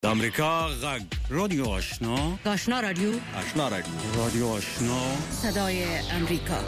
امریکا غږ رادیو آشنا رادیو رادیو آشنا صدای امریکا.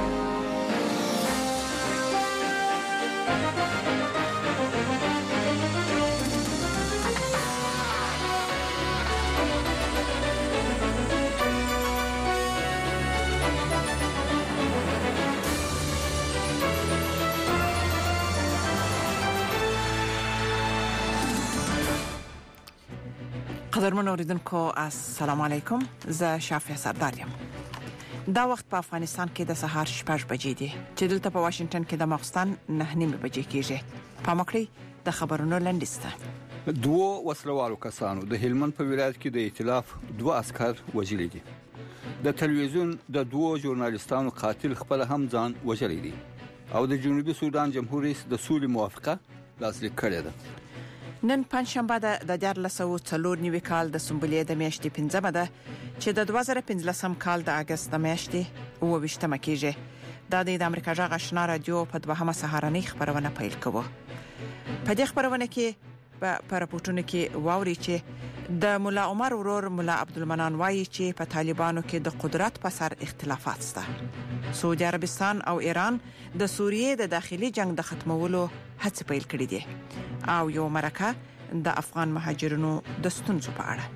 قدرمن اوریدونکو السلام علیکم، زه شافعه سردار یم. دا وخت په افغانستان کې د سهار 6 بجې دي چې دلته په واشنگټن کې د ماخستن 9 بجې کېږي. په مکړی د خبرونو لنډیسته. دوه وسلوالو کسانو د هلمند په ولایت کې د ائتلاف 2 عسكر وژلي دي. د تلویزیون د 2 ژورنالیستانو قاتل خپل هم ځان وژلی دي او د جنوبي سودان جمهوریت د سولې موافقه لاسلیک کړې ده. نن پنځشنبه د 1494 کال د سنبلې د میاشتې 15 ده چې د 2015 کال د اگست د میاشتې 28 کېږي. د امریکا غږ آشنا رادیو په 2 سهارنۍ خبرونه پیل کوي. په دې خبرونه کې په راپورټونو کې واوري چې د مولا عمر ورور مولا عبدالمنان وایي چې په طالبانو کې د قدرت په سر اختلافات شته. سعودي عربستان او ایران د سوریې د داخلي جنگ د ختمولو هڅه پیل کړې دي او یو مرکه د افغان مهاجرونو د ستونزو په اړه.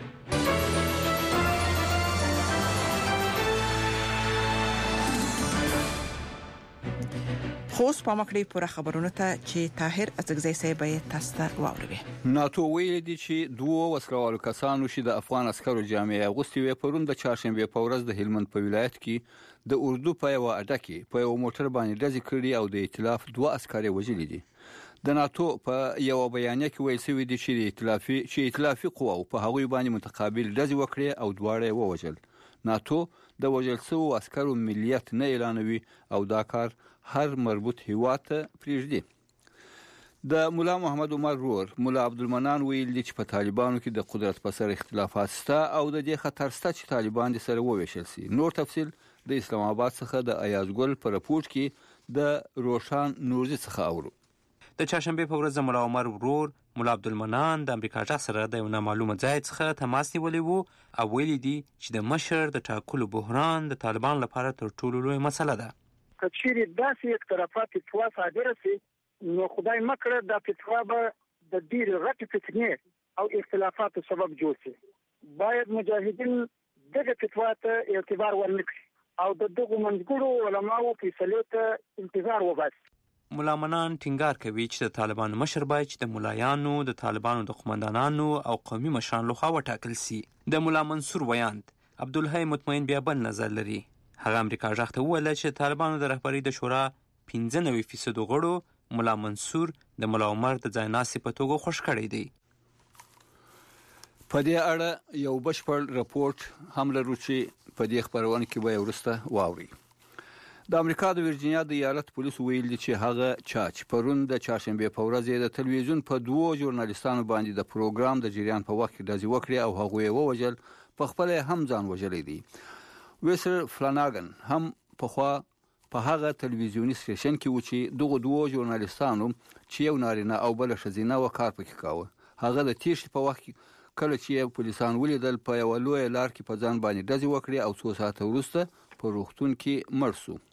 خوست په مکړی پوره خبرونه ته چې طاهر ازغزی صاحب یې تاسو ته واوروي. ناتو ویل دي چې 2 وسلوالو کسانو چې د افغان عسکرو جامعه اغوستي وي پرون د چهارشنبه په ورځ د هلمند په ولایت کې د اردو په یو اډه کې په یو موټر باندې ډزې کړې او د ائتلاف 2 عسکر وژلي دي. د ناتو په یو بیانیه کې ویل شوی دی چې ائتلافي قواو په هغوی باندې متقابل ډزې وکړي او دواړه ووژل. ناتو د وژل شوو عسکرو ملیت نه اعلانوي او دا کار هر مربوط هیواد ته پریږدي. د مولا محمد عمر ورور مولا عبدالمنان ویل دي چې په طالبانو کې د قدرت په سر اختلافات شته او د دې خطر شته چې طالبان د سره وویشل شي. نور تفصیل د اسلام آباد څخه د ایازګل پر راپورټ کې د روشان نورزي څخه اورو. د چهارشنبه په ورځ مولا عمر ورور مولا عبدالمنان د امریکا جا سره د یو نامعلومه ځای څخه تماس نیولی وو او ویلي دي چې د مشر د ټاکلو بحران د طالبان لپاره تر ټولو لوی مسله ده. کچېرې داسې اقترافات فتوا صادره شي نو خدای مکړه د فتوا به د ډېر غټ فتنې او اختلافاتو سبب جوړ شي. باید مجاهدین دغه فتوا ته اعتبار ورنکړي او د دغه منځګړو علماو فیصلې ته انتظار وباسي. مولا منان ټینګار کوي چې د طالبانو مشر باید چې د ملایانو د طالبانو د قومندانانو او قومي مشرانو لخوا وټاکل شي. د مولا منصور ویاند عبدالحی مطمئن بیا بل نظر لري. هغه امریکا ځخ ته وویل چې طالبانو د رهبری د شورا 95% غړو مولا منصور د مولا عمر د ځایناسي په توګه خوش کړی دی. په دې اړه یو بشپړ راپورټ هم لرو چې په دې خبرونه کې به ورسته واوري. د امریکا د ورجینیا د ایالت پولیس ویل دي چې هغه چاچ پرون د چهارشنبه په ورځ د تلویزیون په 2 ژورنالیستانو باندې د پروګرام د جریان په وخت کې ډزې وکړې او هغه یې ووژل په خپل هم ځان وژلې دي. ویسر فلاناګن هم په هغه تلویزیونی سټیشن کې و چې دغه 2 ژورنالیستانو چې یو نارینه او بل ښځینه وکړ پکې کاوه. هغه د تیښتې په وخت کې کله چې پولیسان ولیدل په یو لوی لار کې په ځان باندې ډزې وکړې او 2 ساعت وروسته په روغتون کې مړ شو.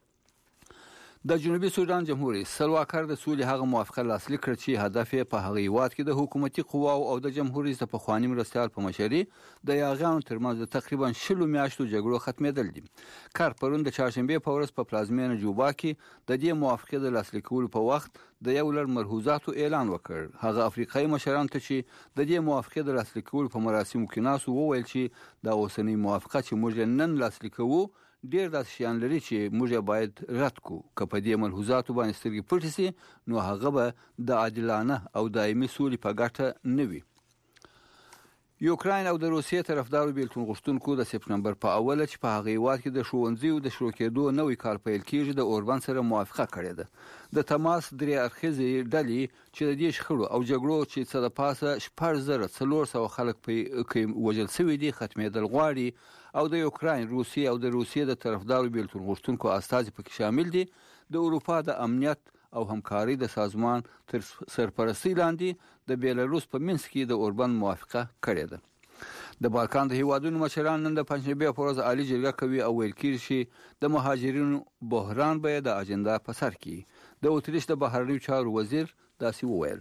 د جنوبي سودان جمهوریت سلواکر د سولې هغه موافقه لاسلیک کړه چې هدف یې په هغه هیواد کې د حکومتي قواو او د جمهوریت په خواني مرستيال په مشري د یاغانو ترمنځ د تقریبا 60 میاشتو جګړو ختمېدل دي. کار پرون د چهارشنبه په ورځ په پلازمینه جوبا کې د دې موافقه د لاسلیکولو په وخت د یو لړ مرهوزاتو اعلان وکړ. هغه افریقایي مشران ته چې د دې موافقه د لاسلیکولو په مراسمو کې ناسو وویل چې د اوسنۍ موافقه چې موږ نن لاسلیکوو ډیر داسې شیان لري چې موږ باید رد کو. که په دې ملحوظاتو باندې سترګې پټې شي نو هغه به د عادلانه او دایمي سولې په ګټه نه وي. یوکراین او د روسیې طرفدارو بیلتون غوښتونکو د سپتمبر په اوله چې په هغه هیواد کې د ښوونځیو د شروع کېدو نوې کال پیل کېږي د اوربان سره موافقه کړې ده. د تماس درې اړخیزې ډلې چې د دې شخړو او جګړو چې څه د پاسه 1400 خلک په وژل شوي دي ختمېدل غواړي او د یوکراین روسیې او د روسیې د طرفدارو بیلتون غوښتونکو استازي پکې شامل دي. د اروپا د امنیت او همکاري د سازمان تر سرپرستی لاندې د بیلاروس په منځ کې د اوربند موافقه کړې ده. د بالکان د هیوادونو مشران نن د پنځشنبه په ورځ عالی جرګه کوي او ویل کېږي چې د مهاجرینو بحران به د اجنډا په سر کې. د اتریش د بهرنیو چارو وزیر داسې وویل: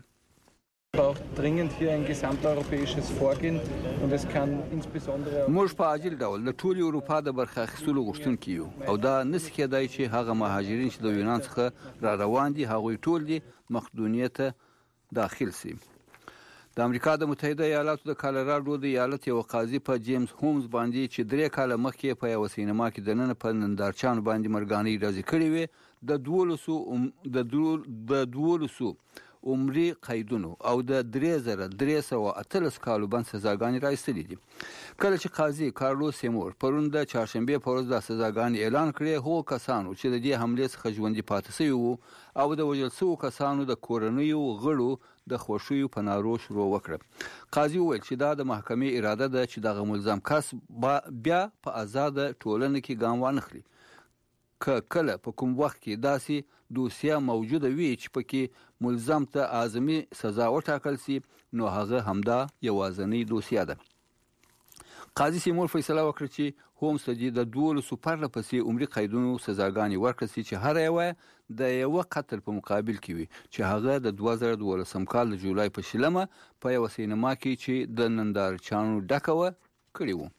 موږ په عاجل ډول د ټولې اروپا د برخه اخیستلو غوښتونکي یو او دا نس کېدای چې هغه مهاجرین چې د یونان څخه را روان دي هغوی ټول دي مقدونیه ته داخل سي. د امریکا د متحده ایالاتو د کالراډو د ایالت یو قاضي په جیمز هومز باندې چې 3 کاله مخکې په یو سینما کې د نن په نندارچان باندې مرګاني راځي کړی وي د 1200 عمري قیدونو او د 3318 کالو بند سزاګانې راایستلې دي. کله چې قاضي کارلوس سیمور پرون د چهارشنبه په ورځ د سزاګانې اعلان کړې، هغو کسانو چې د دې حملې څخه ژوندي پاتې شوي وو او د وژل شوو کسانو د کورنیو غړو د خوښیو په نارو شروع وکړه. قاضي وویل چې دا د محکمې اراده ده چې دغه ملزم کس بیا په آزاد ټولنه کې ګام وانخلي. کله په کوم وخت کې داسې دوسیه موجوده وي چې پکې ملزم ته اعظمي سزا وټاکل سي، نو هغه همدا یوازنۍ دوسیه ده. قاضي سیمور فیصله وکړه چې هومز ته د 12 پرله پسې عمري قیدونو سزاګانې ورکړل سي چې هر یوه د یو قتل په مقابل کې وي چې هغه د 2012 کال د جولای په شلمه په یو سینما کې چې د نندارچانو ډکه و کړی وو.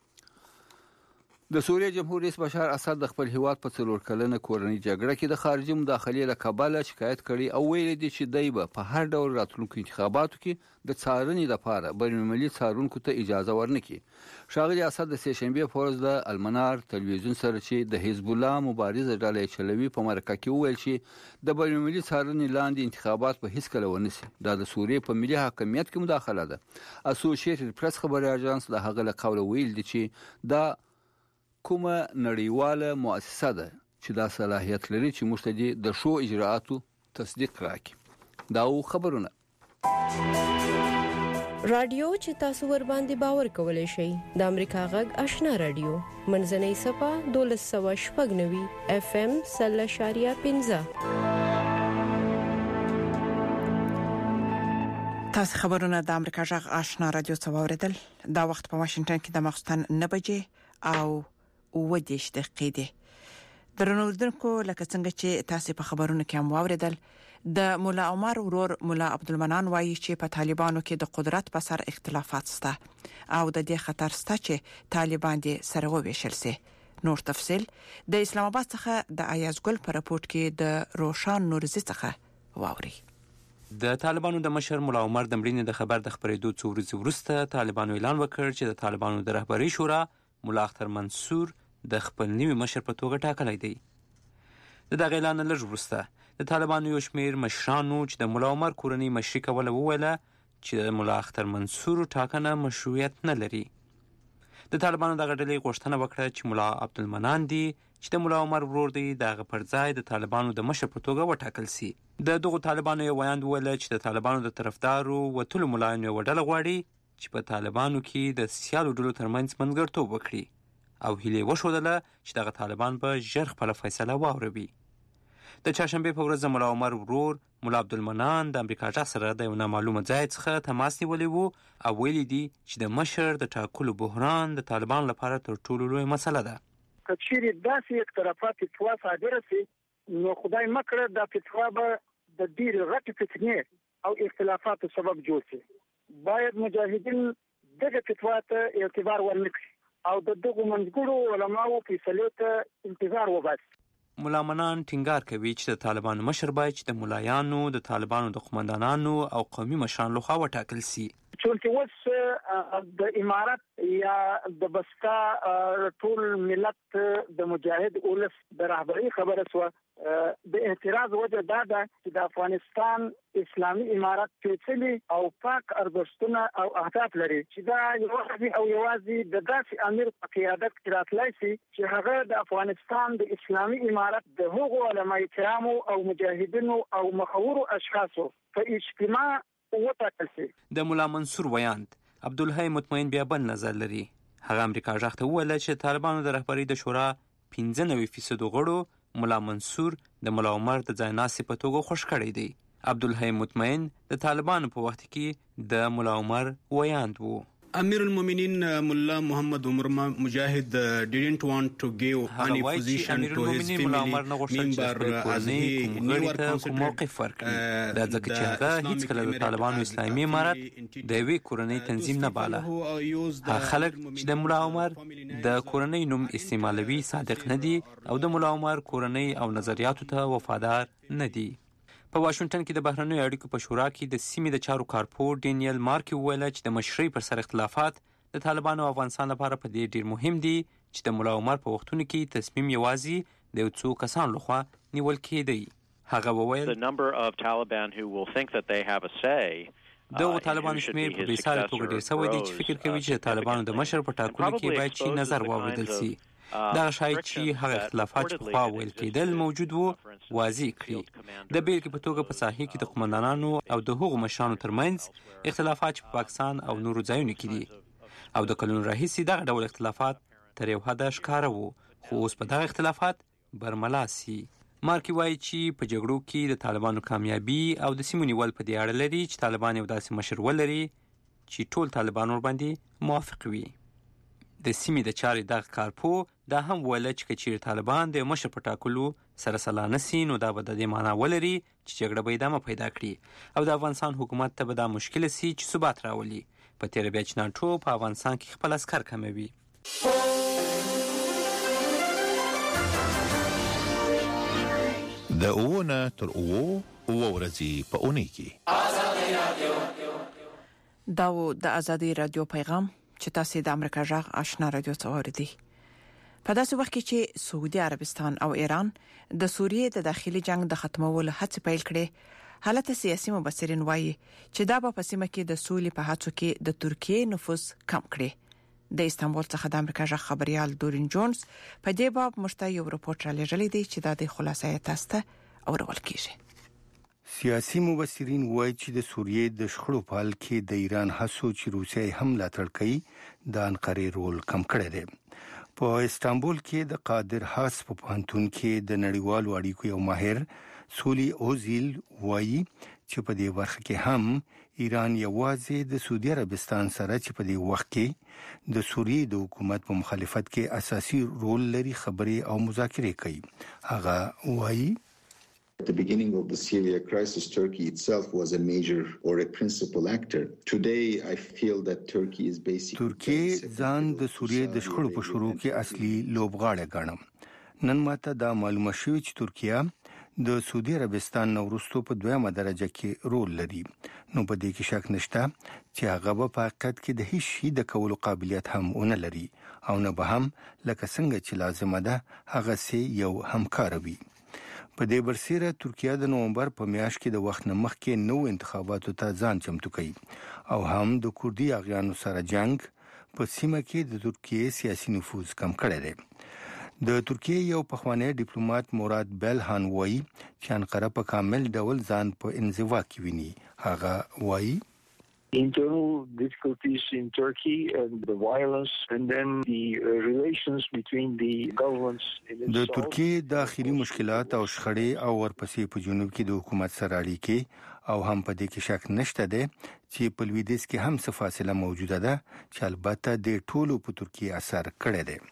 د سوریه جمهور رئیس بشار اسد د خپل هیواد په 4 کلنه کورنۍ جګړه کې د خارجي مداخلې له کبله شکایت کړي او ویلي دي چې دوی به په هر ډول راتلونکو انتخاباتو کې د څارنې لپاره بین‌المللي څارونکو ته اجازه ورنکړي. ښاغلي اسد د سهشنبه په ورځ د المنار تلویزیون سره چې د حزب الله مبارزه ډله چلوي په مرکه کې وویل چې د بین‌المللي څارنې لاندې انتخابات په هیڅ کله ونسي. دا د سوریه په ملي حاکمیت کې مداخله ده. اسوسییټډ پریس خبري اژانس د هغه له قوله ویل دي چې دا کومه نړیواله مؤسسه ده چې دا صلاحیت لري چې موږ ته د شو اجراءاتو تصدیق راکړي. دا خبرونه رادیو چې تاسو ور باندې باور کولای شئ د امریکا غږ آشنا رادیو منځنۍ صفه 1290 FM 0.15. تاسو خبرونه د امریکا غږ آشنا رادیو څخه واوریدل. دا وخت په واشنگټن کې د ماخستن 9 بجې او 10 دقیقې دي. درنوردونکو لکه څنګه چې تاسو په خبرونو کې هم واوریدل، د مولا عمر ورور مولا عبدالمنان وایي چې په طالبانو کې د قدرت په سر اختلافات شته او د دې خطر شته چې طالبان دې سره وویشل شي. نور تفصيل د اسلام آباد څخه د ایاز ګل په راپورټ کې د روشان نورزي څخه واوري. د طالبانو د مشر مولا عمر د مړینې د خبر د خبرېدو څو ورځې وروسته طالبانو اعلان وکړ چې د طالبانو د رهبرۍ شورا مولا اختر منصور د خپل نوي مشر په توګه ټاکلی دی. د دغه اعلان لږ وروسته د طالبانو یو شمېر مشرانو چې د مولا عمر کورنۍ مشري کوله وویله چې د مولا اختر منصور ټاکنه مشروعیت نه لري. د طالبانو دغه ډلې غوښتنه وکړه چې مولا عبدالمنان دی چې د مولا عمر ورور دی دغه پر ځای د طالبانو د مشر په توګه وټاکل سي. د دغو طالبانو یو ویاند وویل چې د طالبانو د طرفدارو وتلو ملایانو یوه ډله غواړي چې په طالبانو کې د سیالو ډلو ترمنځ منځګړیتوب وکړي او هیله وښودله چې دغه طالبان به ژر خپله فیصله واوروي. د چهارشنبه په ورځ مولا عمر ورور مولا عبدالمنان د امریکا غږ سره د یو نامعلومه ځای څخه تماس نیولی وو او ویلي دي چې د مشر د ټاکلو بحران د طالبان لپاره تر ټولو لویه مسله ده. که چیرې داسې اقترافات فتوا صادره سي نو خدای مکړه دا فتوا به د ډېرې غټې فتنې او اختلافاتو سبب جوړ شي. باید مجاهدین دغه فتوا ته اعتبار ورنکړي او د دغو منځګړو علماو فیصلې ته انتظار وباسي. مولا منان ټینګار کوي چې د طالبانو مشر باید چې د ملایانو، د طالبانو د قومندانانو او قومي مشرانو لخوا وټاکل سي. چونکه اوس د امارت یا د بسکا ټول ملت د مجاهد اولس د رهبرۍ خبره سو د اعتراض وجه دا ده چې د افغانستان اسلامي امارت پیچلي او پاک ارزښتونه او اهداف لري چې دا یوازې د داسې امیر په قیادت کې راتلای شي چې هغه د افغانستان د اسلامي امارت د هغو علماء کرامو او مجاهدینو او مخورو اشخاصو په اجتماع وټاکل شي. د مولا منصور ویاند عبدالحی مطمئن بیا بل نظر لري. هغه امریکا غږ ته وویل چې طالبانو د رهبرۍ د شورا 95% غړو ملا منصور د ملا عمر د ځایناستي په توګه خوش کړی دی. عبدالحی مطمئن د طالبانو په وخت کې د ملا عمر ویاند وو. امیر المؤمنین ملا محمد عمر مجاهد didn't want to give any position to his family member as he never considered موقف ورکړي. دا ځکه چې هغه هیڅ کله د طالبانو اسلامي امارت د یوې کورنۍ تنظیم نه باله. هغه خلک چې د ملا عمر د کورنۍ نوم استعمالوي صادق نه دي او د ملا عمر کورنۍ او نظریاتو ته وفادار نه دي. په واشنگټن کې د بهرنیو اړیکو په شورا کې د سیمې د چارو کارپور ډینیل مارکي وویل چې د مشرۍ پر سر اختلافات د طالبانو او افغانستان لپاره په دې ډیر مهم دي چې د ملا عمر په وختونو کې تصمیم یوازې د یو څو کسانو لخوا نیول کېدی. هغه وویل دغه طالبانو شمېر په بېساري توګه ډېر سوی دی چې فکر کوي چې د طالبانو د مشر په ټاکلو کې باید چې نظر واورېدل سي. دغه شاید چې هغه اختلافات چې پخوا ویل کېدل موجود وو واضح کړي. د بیلګې په توګه په ساحې کې د قومندانانو او د هغو مشرانو ترمنځ اختلافات چې په پاکستان او نورو ځایونو کې دي او د کلونو راهیسې دغه ډول اختلافات تر یو حده ښکاره وو، خو اوس په دغه اختلافات برملا سي. مارکي وایي چې په جګړو کې د طالبانو کامیابي او د سیمو نیول په دې اړه لري چې طالبان یو داسې مشر ولري چې ټول طالبان ورباندې موافق وي. د سیمې د چارې دغه کارپو دا هم ویل چې که چیرې طالبان د مشر په ټاکلو سره سلا نه سي نو دا به د دې معنا ولري چې جګړه به ادامه پیدا کړي او د افغانستان حکومت ته به دا مشکل سي چې ثبات راولي. په تېره بیا چې ناټو په افغانستان کې خپل عسکر کموي. د اوونه تر اوو ورځې په اونۍ کې آزادي رادیو دا د آزادي رادیو پیغام چې تاسو د امریکا جغ آشنا رادیو څوردي. په داسې وخت کې چې سعودي عربستان او ایران د سوریې د داخلي جنگ د ختمولو هڅې پیل کړې، حالت سیاسي مبصرین وایي چې دا په سیمه کې د سولې په هڅو کې د ترکیې نفوذ کم کړي. د استانبول څخه د امریکا جغ خبريال دورین جونز په دې باب مشتای یو رپورټ را لېږلی دی چې د خلاصې تاسو اورول کیږي. سیاسي مبصرین وایي چې د سوریې د شخړو په حل کې د ایران هڅو چې روسیه هم ملاتړ کوي د انقرې رول کم کړی دی. په استانبول کې د قادر حاس په پوهنتون کې د نړیوالو اړیکو یو ماهر سولی اوزیل وایي چې په دې برخه کې هم ایران یوازې د سعودي عربستان سره چې په دې وخت کې د سوریې د حکومت په مخالفت کې اساسي رول لري خبرې او مذاکرې کوي. هغه وایي At the beginning of the Syria crisis, Turkey itself was a major or a principal actor. Today, I feel that Turkey is basically... ترکیه ځان د سوریې د شخړو په شروع کې اصلي لوبغاړی ګڼم. نن ماته دا معلومه شوې چې ترکیه د سعودي عربستان نو وروسته په دویمه درجه کې رول لري. نو په دې کې شک نشته چې هغه په حقیقت کې د هیڅ شي د کولو قابلیت هم ونه لري او نه به هم لکه څنګه چې لازمه ده هغه سي یو همکار وي. په دې برسېره ترکیه د نومبر په میاشت کې د وخت نه مخکې نو انتخاباتو ته ځان چمتو کوي او هم د کوردي اغیانو سره جنگ په سیمه کې د ترکیه سیاسي نفوذ کم کړی دی. د ترکیه یو پخوانی ډیپلوماټ مراد بلهان وایي چې انقره په کامل ډول ځان په انزوا کې ویني. هغه وایي internal difficulties in Turkey and the violence and then the relations between the governments in the ترکیه داخلي مشکلات او شخړې او ورپسې په جنوب کې د حکومت سره اړیکې او هم په دې کې شک نشته ده چې په لویدیځ کې هم څه فاصله موجوده ده چې البته د ټولو په ترکیه اثر کړی دی.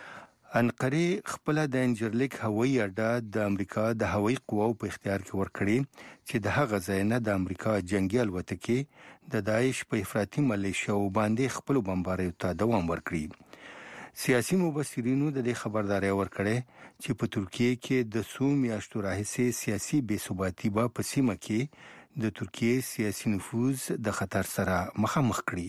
انقره خپل د انجرلیک هوایي اډه د امریکا د هوایي قواو په اختیار کې ورکړي چې د هغه ځای نه د امریکا جنگي الوتکې د داعش په افراطي ملیشیا باندې خپل بمباریو ته دوام ورکړي. سیاسي مبصرینو د دې خبرداري ورکړي چې په ترکیه کې د څو میاشتو راهیسې سیاسي بې ثباتي په سیمه کې د ترکیه سیاسي نفوذ د خطر سره مخامخ کړي.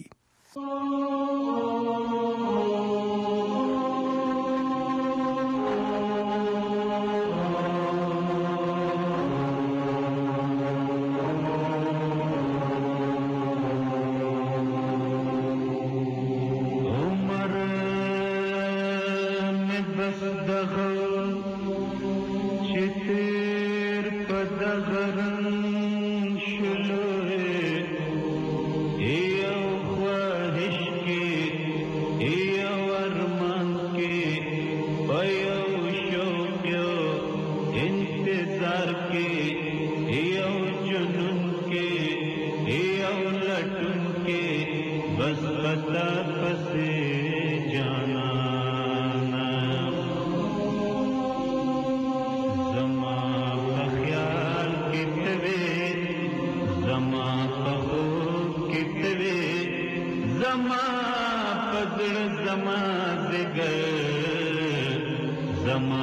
شلوه ای او خواهش खता पसे जाना जमा ख्याल कितवे जमा पहो कितवे जमा पदर जमा दिगर जमा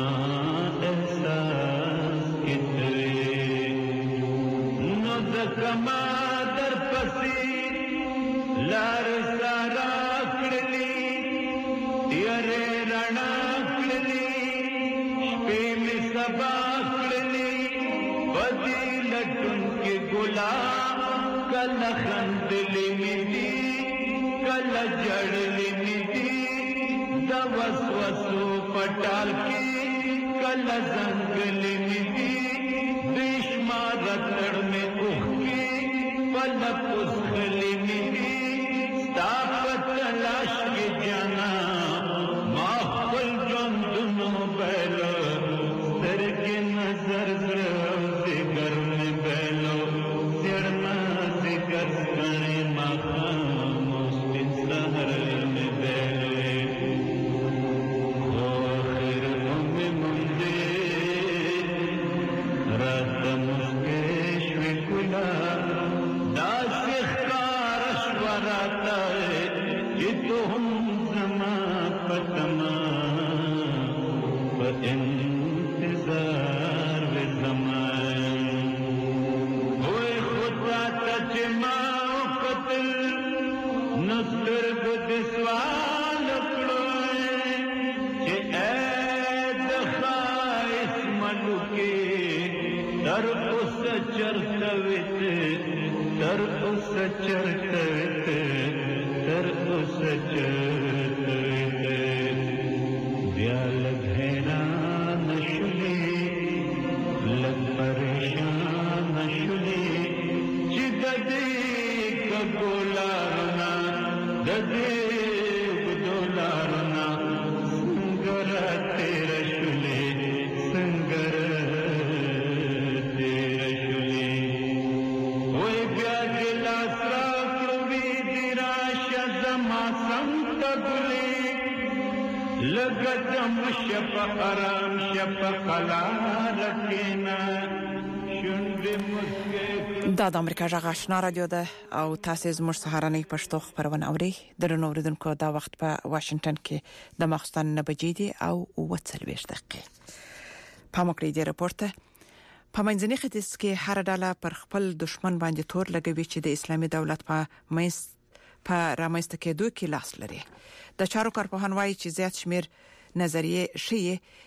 एहसास कितवे नो दकमा दर पसी लार सारा कड़ली तियरे रणा कड़ली शपे में सबा कड़ली बदी लटुन के गुलाम कल खंदली मिली कल जड़ली मिली दवसवसो पटाल की कल जंगली मिली देशमा रतड़ में उखी पलक उसखली मिली ताकत तलाश के जाना माहौल जोन दोनों बैलो सर के नजर से घर में बैलो सिरना से कर कणे मकाम मुस्तिन सहर में बैलो आखिर में मुंदे रात मुस्केश में कुला इंतजार वे ज़मान होए खुदा तजमाओ कत्ल नस्र गुदस्वाल कड़ोए जे ऐद खाइस मलुके तर उस चरतवित तर उस चरतवित तर उस चरतवित व्याल घेरा नशुली लग परेशान नशुली चिददे कबोलारना ददे बुदोलारना संगर तेरा शुली संगर तेरा शुली वही ब्याजिला साकड़वी दिराशा जमा संतगुली लगतम शप आराम शप कला रखना شونډې مسکه دا د امریکا غږ آشنا رادیو ده او تاسو زموږ سهارنۍ پښتو خبرونه اوري درنو اوریدونکو دا وخت په واشنگټن کې د ماخستن 9 بجې دي او 40 دقیقې په مکړې دی راپورته په منځني ختیځ کې هر ډله پر خپل دشمن باندې تور لګوي چې د اسلامي دولت په رامنځته کېدو کې لاس لري د چارو کارپوهان وایي چې زیات شمیر نظریه شي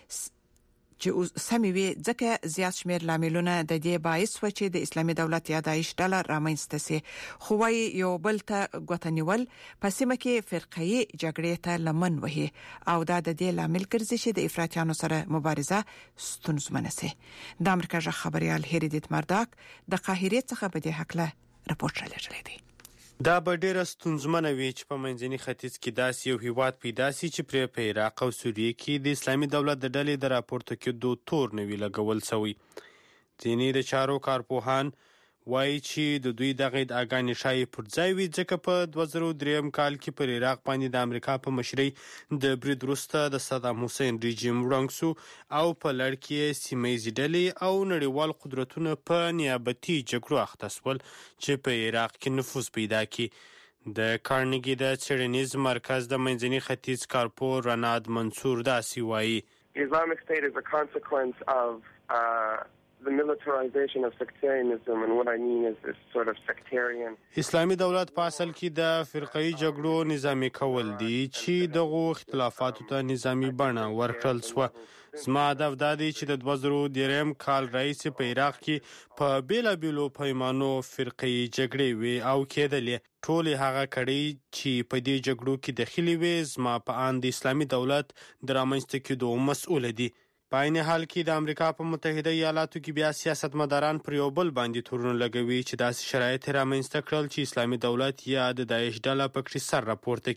چې سمي وي ځکه زیات شمیر لاملونه د دې باعث و چې د اسلامي دولت یا داعش ډله رامنځته سي خو وايي یو بل ته غوتنیول په سیمه کې فرقهي جګړې ته لمن وهي او دا د دې لامل ګرځي چې د افراطیانو سره مبارزه ستونزمنه سي د امریکا ژغ خبريال هریدیت مرداک د قاهره څخه په دې حق له راپورټ راغلی دی دا به ډیره ستونزمنه وي چې په منځني ختیځ کې داسې یو هیواد پیدا شي چې په عراق او سوریه کې د اسلامي دولت د ډلې د راپورته کېدو تور نه وی لګول شوی ځینې د چارو کارپوهان وایي چې د دوی دغه ادعاګانې شایي پر ځای وي ځکه په 2003 کال کې پر عراق باندې د امریکا په مشرۍ د برید وروسته د صدام حسین رژیم ړنګ شو او په لړ کې سیمه‌ییزې ډلې او نړیوال قدرتونه په نیابتي جګړو اخته شول چې په عراق کې نفوذ پیدا کړي د کارنګي د څېړنیز مرکز د منځني ختیځ کارپور رناد منصور داسې وایي Islamic State is a consequence of the militarization of sectarianism, and what I mean is this sort of sectarian اسلامي دولت په اصل کې د فرقهي جګړو نظامی کول دي چې دغه اختلافاتو ته نظامی بڼه ورکړل شو زما هدف دا دی چې د 2003 کال راهیسې په عراق کې په بیلابیلو پیمانو فرقهي جګړې وي او کېدلې ټول هغه کړي چې په دې جګړو کې داخلي وي زما په اند اسلامي دولت د رامنځته کېدو مسؤل دي په عین حال کې د امریکا په متحده ایالاتو کې بیا سیاستمداران پر یو بل باندې تورونه لګوي چې داسې شرایط رامنځته کړل چې اسلامي دولت یا د داعش ډله پکې سر راپورته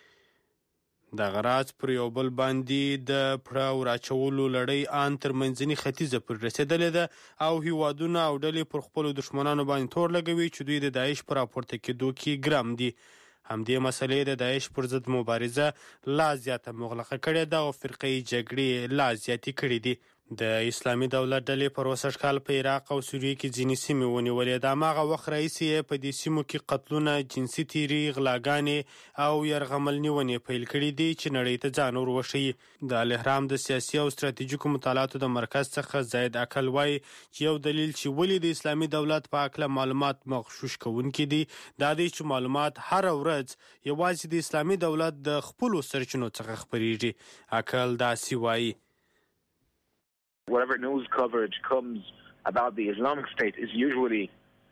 کړي د غراض پر یو بل باندې د پړاو راچولو لړۍ ان تر منځني ختیځه پر رسیدلې ده او هیوادونه او ډلې پر خپل دښمنانو باندې تور لګوي چې دوی د داعش پر راپورته کېدو کې ګرام دي همدې مسلې د داعش پر ضد مبارزه لا زیاته مغلقه کړې ده او فرقې جګړې لا زیاتې کړې دي. د اسلامي دولت ډلې په 62 کال په عراق او سوریه کې ځینې سیمې ونیولې. د هماغه وخت راهیسې یې په دې سیمو کې قتلونه، جنسي تیري، غلاګانې او یرغمل نیونې پیل کړي دي چې نړۍ ته ځان ور وښیي. د الاهرام د سیاسي او ستراتیژیکو مطالعاتو د مرکز څخه زاید عقل وایي چې یو دلیل چې ولې د اسلامي دولت په هکله معلومات مغشوش کوونکي دي دا دی چې معلومات هر ورځ یوازې د اسلامي دولت د خپلو سرچینو څخه خپریږي. عقل داسې وایي whatever news coverage comes about the Islamic State is usually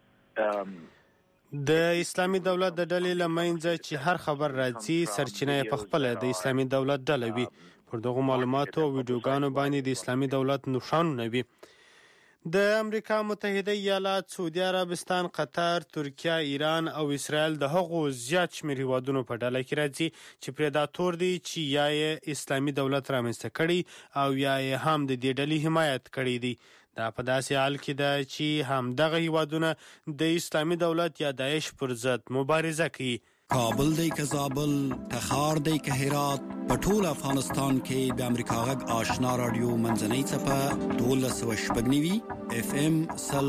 د اسلامي دولت د ډلې لمنځه چې هر خبر راځي سرچینه په خپل د اسلامي دولت ډله وي. پر دغه معلوماتو او ویډیوګانو باندې د اسلامي دولت نشانونه وي. د امریکا متحده ایالات، سعودي عربستان، قطر، ترکیه، ایران او اسرائیل د هغو زیات شمېر هیوادونو په ډله کې راځي چې پریداتور دي چې یا یې اسلامي دولت رامنځته کړي او یا یې هم د دې ډلې حمایت کړی دی. دا په داسې حال کې ده چې همدغه هیوادونه د اسلامي دولت یا داعش پر ضد مبارزه کوي. کابل دی که زابل، تخار دی که هرات، په ټول افغانستان کې د امریکا غږ آشنا رادیو منځنۍ څپه 1290 FM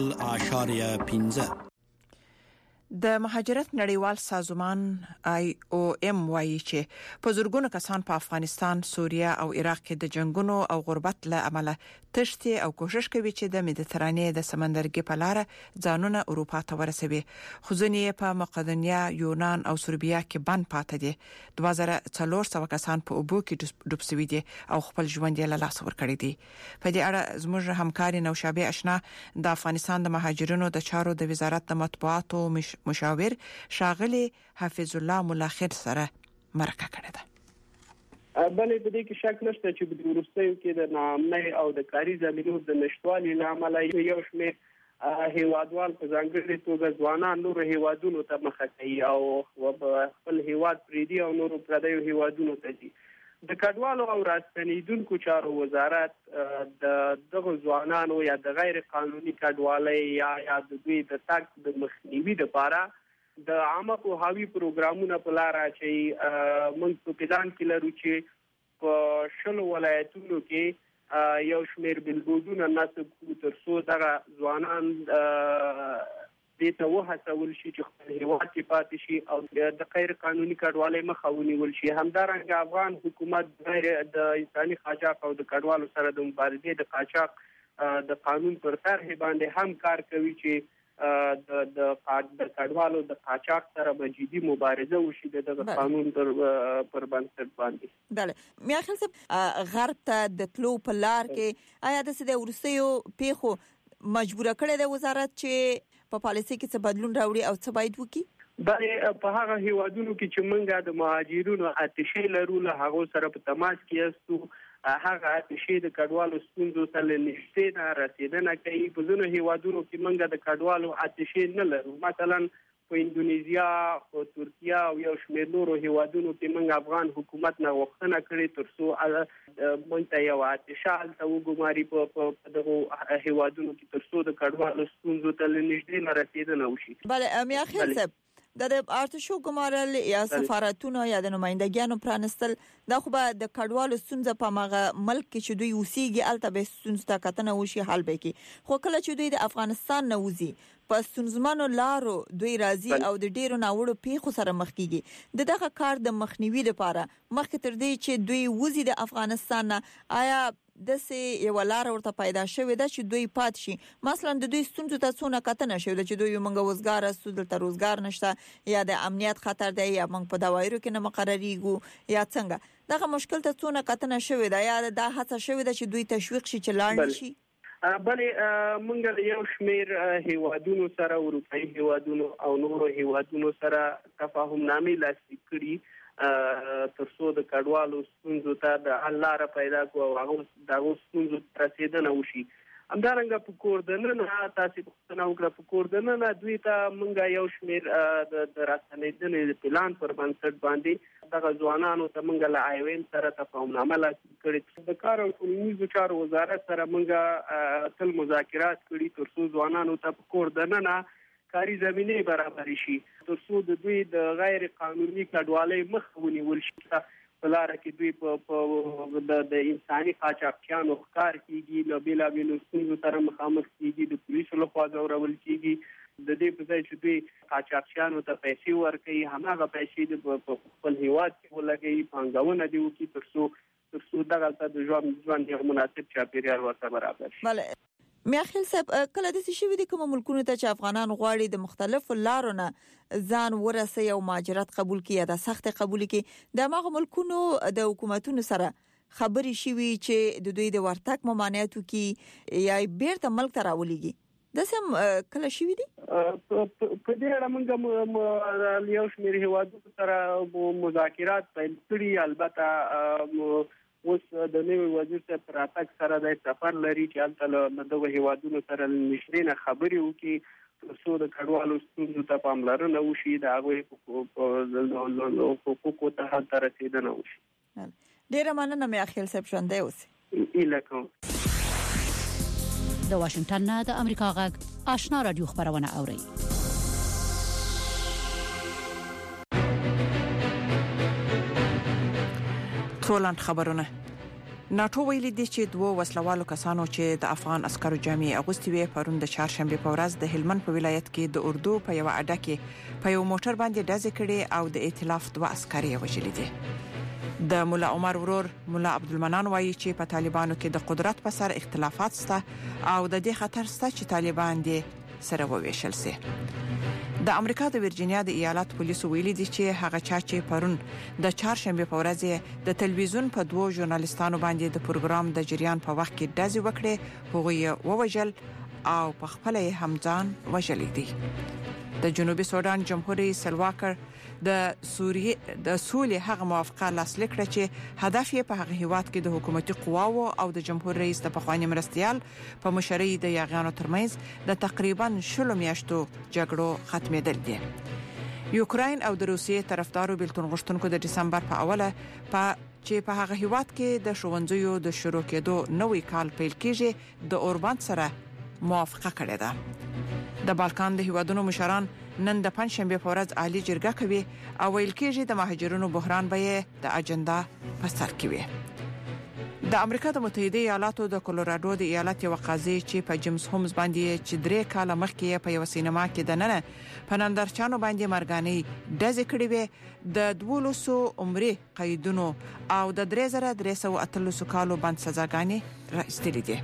0.15. د مهاجرت نړیوال سازمان IOM وایي چې په زورګونو کسان په افغانستان، سوریه او عراق کې د جنگونو او غربت له امله تشتي او کوشش کوي چې د مدیترانې د سمندرګي په لار ځانونه اروپا ته ورسوي. خو ځینې په مقدونیه، یونان او سربیا کې بند پاتې دي. 2400 کسان په اوبو کې ډوب شوي دي او خپل ژوند یې له لاسه ورکړی دی. په دې اړه زموږ همکاري نوشابه آشنا د افغانستان د مهاجرینو د چارو د وزارت د مطبوعاتو مشاور شاغلی حفیظ الله ملاخر سره مرکه کړې ده. بلې په دې کې شک نشته چې د وروستیو کې د ناامنۍ او د کاري زمینو د نشټوالي لامل یو شمېر هیوادوال په ځانګړي توګه ځوانان نور هیوادونو ته مخه کوي او خپل هیواد پریدي او نور پردیو هیوادونو ته دي. د کډوالو او راستنیدونکو چارو وزارت د دغه ځوانانو یا د غیر قانوني کډوالۍ یا د دوی د تګ د مخنیوي لپاره د عامه پوهاوي پروګرامونه په لار اچي. موږ په پلان کې لرو چې په 10 ولایتونو کې یو شمېر بلبودونه نصب کړو ترڅو دغه ځوانان دې ته وهڅول شي چې خپل هیواد کې پاتې شي او د غیر قانوني کډوالۍ مخه ونیول شي. همدارنګه افغان حکومت د انساني قاچاق او د کډوالو سره د مبارزې د قاچاق د قانون پر طرح باندې هم کار کوي چې د کډوالو د قاچاق سره جدي مبارزه وشي د قانون پر بنسټ باندې. بله میا خپل غرب ته د تلو په لار کې آیا د سده ورسېو پیخو مجبور کړی د وزارت چې په پالیسي کې څه بدلون راوړي او څه باید وکړي؟ بلې په هغه هیوادونو کې چې موږ د مهاجرینو اتشې لرو له هغه سره په تماس کې یاستو هغه اتشې د کډوالو ستونزو سره نشته نه رسیدنه کوي. په ځینو هیوادونو کې موږ د کډوالو اتشې نه لرو. مثلا په اندونیزیا او ترکیه او یو شمېر نورو هیوادونو کې موږ افغان حکومت نه غوښتنه کړې ترڅو موږ ته یو اتشال ته وګماري په دغه هیوادونو کې ترڅو د کډوالو ستونزو ته نږدې نه رسیدنه وشي. بله میا خیل صاحب د ارتشو ګمارل یا سفارتونو یا د نمائندګانو پرانستل دا خو به د کډوالو ستونزه په مغه ملک کې چې دوی اوسېږي الته به ستونزه تا کتنه وشي حل به کی. خو کله چې دوی د افغانستان نه وځي په ستونزمنو لارو دوی راځي او د ډیرو ناوړو پیښو سره مخ کیږي. دغه کار د مخنیوي لپاره مخکې تر دې چې دوی وځي د افغانستان نه آیا د سه یو لار ورته پیدا شوې ده چې دوی پات شي؟ مثلا د دوی ستونزو ته څونه کتنه شوې ده چې دوی موږ وزګار استو دلته روزګار نشته یا د امنیت خطر دی یا موږ په دوايرو کې نه مقرریږو یا څنګه دغه مشکل ته څونه کتنه شوې ده یا دا هڅه شوې ده چې دوی تشویق شي چې لاړ نشي؟ بلې موږ یو شمېر هیوادونو سره اروپایي هیوادونو او نورو هیوادونو سره تفاهم نامې لاسلیک کړي ترڅو د کډوالو ستونزو ته د حل لاره پیدا کړو او هغه د ستونزو رسیدنه وشي. همدارنګه په کوردننه تاسو پوښتنه وکړه په کوردننه دوی ته موږ یو شمېر د راستنیدنې د پلان پر بنسټ باندې دغه ځوانانو ته موږ له IOM سره تفاهمنامه لاسلیک کړې. د کار او ټولنیزو چارو وزارت سره موږ تل مذاکرات کړي ترڅو ځوانانو ته په کوردننه کاري زمینه برابر شي ترڅو د دوی د غیر قانوني کډوالۍ مخه ونیول شي. په لاره کې دوی د انساني قاچاقچیانو ښکار کیږي، له بېلابېلو ستونزو سره مخامخ کیږي، د پولیسو لخوا ځورول کیږي. د دې په ځای چې دوی قاچاقچیانو ته پیسې ورکوي، هماغه پیسې په خپل هیواد کې ولګوي، پانګونه دې وکړي ترڅو دغلته د ژوند یو مناسب چاپیریال ورته برابر شي. بله میاخیل صاحب، کله داسې شوي دي کوم ملکونو ته چې افغانان غواړي د مختلفو لارو نه ځان ورسوي او مهاجرت قبول کړي یا د سخت قبول کړي، د هغه ملکونو د حکومتونو سره خبرې شوي چې د دوی د ورتګ ممانعت وکړي یا بیرته ملک ته راولېږي؟ داسې کله شوي دي؟ په دې اړه موږ یو شمېر هیوادونو سره مذاکرات پیل کړي. البته اوس د نوي وزیر صاحب پر راتګ سره د سفر لري چې هلته له دغه هیوادونو سره نږدې نه خبرې وکړي ترڅو د کډوالو ستونزو ته پاملرنه وشي، د هغوی حقوقو ته هلته رسېدنه وشي. ډېره مننه میاخیل صاحب، ژوندی اوسئ. هیله کوم. د واشنگټن نه د امریکا غږ آشنا رادیو خبرونه اوري. ټولنټ خبرونه. ناتو ویلي دي چې دوه وسلوالو کسانو چې د افغان عسکرو جامې اغوستي وي پرون د چهارشنبه په ورځ د هلمند په ولایت کې د اردو په یو اډه کې په یو موټر باندې ډزې کړې او د ائتلاف دوه عسکر یې وژلي دي. د مولا عمر ورور مولا عبدالمنان وایي چې په طالبانو کې د قدرت په سر اختلافات شته او د دې خطر شته چې طالبان دې سره وویشل شي. د امریکا د ورجینیا د ایالت پولیسو ویلي دي چې هغه چا چې پرون د چهارشنبه په ورځ د تلویزیون په دوه ژورنالیستانو باندې د پروګرام د جریان په وخت کې ډزې وکړې هغوی ووژل او په خپل همځان وژلي دي. د جنوبي سودان جمهوریت سلواکر د سولې هغه موافقه لاسلیک کړه چې هدف یې په هغه هیواد کې د حکومتي قواو او د جمهور رئیس د پخوانی مرستيال په مشرۍ د یاغیانو ترمنځ د تقریبا 10 میاشتو جګړو ختمېدل دي. یوکرين او د روسیې طرفدارو بیلتون غوښتونکو د دسمبر په اوله چې په هغه هیواد کې د ښوونځیو د شروع کېدو نوې کال پیل کېږي د اورباند سره موافقه کړې ده. د بالکان د هیوادونو مشران نن د پنځشنبه په ورځ عالی جرګه کوي او ویل کېږي د مهاجرونو بحران به د اجنډا په سر کې وي. د امریکا د متحده ایالاتو د کولورادو د ایالت یو قاضي چې په جیمز هومز باندې چې 3 کال مخکې په یو سینما کې د نن په نندارچانو باندې مرګاني ډزې کړې وي د 1200 عمرې قیدونو او د 3313 کالو باندې سزاګانې راستلې دي.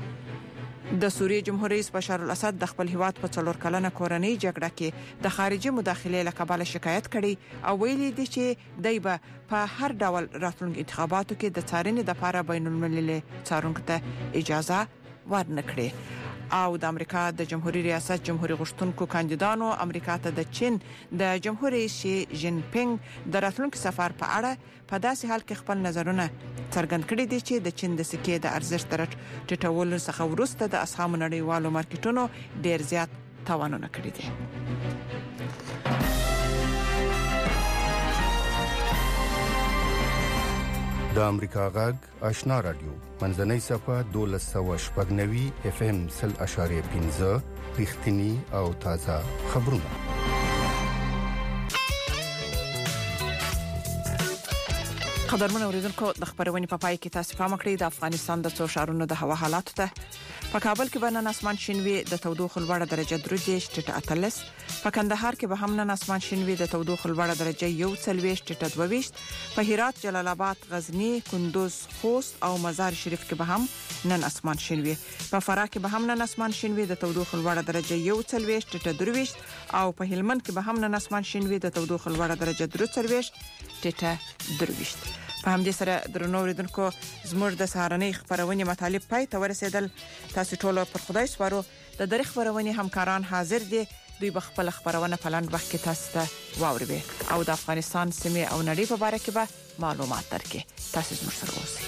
د سوریې جمهور رئیس بشار الاسد د خپل هیواد په 4 کلنه کورنۍ جګړه کې د خارجي مداخلې لکباله شکایت کړي او ویلي دي چې دای په هر ډول راتلونکو انتخاباتو کې د څارنې لپاره بین المللي څارونکو ته اجازه ورنکړي. او د امریکا د جمهوریت ریاست جمهوریت غوښتونکو کاندیدانو امریکا ته د چین د جمهور رئیس شي جین پینګ د راتلونکو سفر په اړه په داسې حال کې خپل نظرونه څرګند کړي دي چې د چین د سکې د ارزښت ټیټولو څخه وروسته د اسهام نړیوالو مارکیټونو ډیر زیات تاوانونه کړي دي. د امریکا غږ آشنا رادیو منځنۍ صفه 1290 اف ام 0.5 رښتینی او تازه خبرونه. قدرمن اوریدونکو د خبرونې په پای کې تاسو پام کړئ د افغانستان د څو ښارونو د هوا حالات ته. په کابل کې به نن اسمان شین وي د تودوخه لوړه درجه 3 ټیټه 48. په کندهار کې به هم نن اسمان شین وي د تودوخه لوړه درجه 1 ټیټه 22. په هرات، جلال آباد، غزنی، کندوز، خوست او مزار شریف کې به هم نن اسمان شین وي. په فراه کې به هم نن اسمان شین وي د تودوخه لوړه درجه 1 ټیټه 23 او په هلمند کې به هم نن اسمان شین وي د تودوخه لوړه درجه 3 ټیټه 23. په همدې سره درنو اوریدونکو زموږ د سهارنۍ خبرونې مطالب پای ته ورسېدل. تاسو ټول پر خدای سپارو. د درې خبرونې همکاران حاضر دي، دوی به خپل خبرونه په لاند وخت کې تاسو ته واوري او د افغانستان سیمه او نړۍ په اړه کې به معلومات درکړي. تاسو زموږ سره اوسئ.